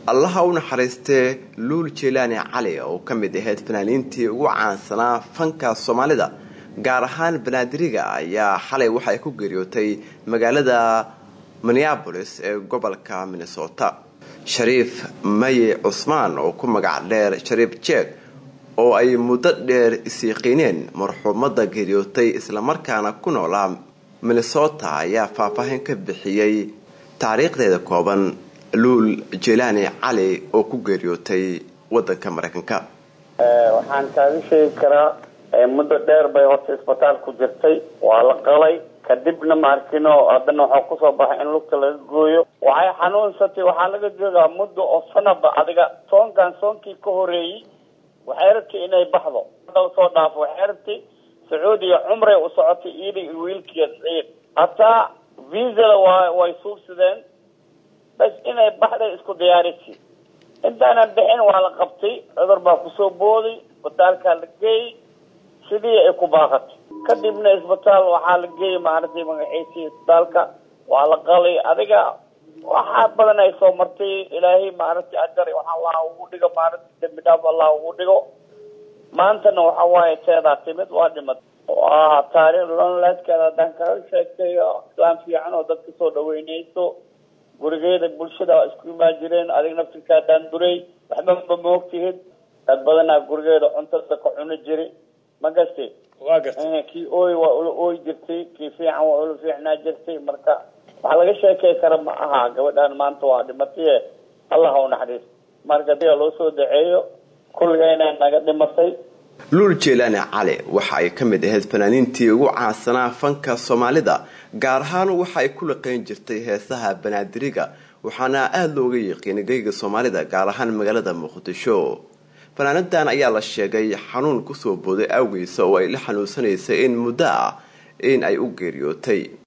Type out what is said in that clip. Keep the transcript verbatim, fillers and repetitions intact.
allaha u naxariistay luul jeelaani cali oo ka mid ahayd fanaaniintii ugu caansanaa fanka Soomaalida gaar ahaan banaadiriga ayaa xalay waxa ay ku geeriyootay magaalada Minneapolis ee gobolka Minnesota. Shariif Maye Cusmaan oo ku magac dheer Shariif Jeeg oo ay muddo dheer isiiqineen marxuumada geeriyootay isla markaana ku noolaa Minnesota ayaa faahfaahin ka bixiyay taariikhdeeda kooban luul jeelaani cali oo ku geeriyootay wadanka Mareykanka. ee waxaan kaaga sheegi karaa muddo dheer bay horta isbitaal ku jirtay waa la qalay kadibna maarkino hadana waxa ku soo baxay in lugta laga gooyo waxay xanuunsatay waxa laga joogaa muddo oo sanaba adiga soonkan soonkii ka horeeyay waxay rabtay inay baxdo dal soo dhaafo waxay rabtay Sacuudiga umre u socotay iyadii wiilkiisa Saciid hataa visa waa way suubsadeen bas inay baxday isku diyaarisay intaana bixin waa la qabtay cudur baa ku soo booday isbitaalka la geeyay sidii ay ku baaqatay kadibna isbitaal waxa la geeyay maartay magaciisa isbitaalka waa la qalay adiga waxa badan ay soo martay ilaahay maartay ajar waxa Allah ugu dhigo maartay dambidaaf Allah ugu dhigo maantana waxa waaye teeda timid waa dhimad waa taariikh nololeedkeeda danka sheegtay islaan fiican oo dadka soo dhaweynayso gurigeeda bulshada isku imaajireen adiga naftirka daan duray waxba ma ogtihid dad badan gurigeeda cuntada ka cuna jiray magasti waa gartay ki ooy waa ooy jirtay ki fiican waa ulu fiicnaa jirtay marka waxa laga sheekay kara ma aha gabadhan maanta waa dhimatay Allah ha u naxariisto marka dee loo soo daceeyo kulligayna naga dhimatay. luul jeelaani cali waxa ay ka mid ahayd fanaaniintii ugu caansanaa fanka Soomaalida gaar ahaan waxa ay ku laqeyn jirtay heesaha banaadiriga waxaana aad looga yaqaan geyga Soomaalida gaar ahaan magaalada Muqdisho. fanaanadan ayaa la sheegay xanuun ku soo booday awgiisa oo ay la xanuunsanaysay in muddo in ay u geeriyootay.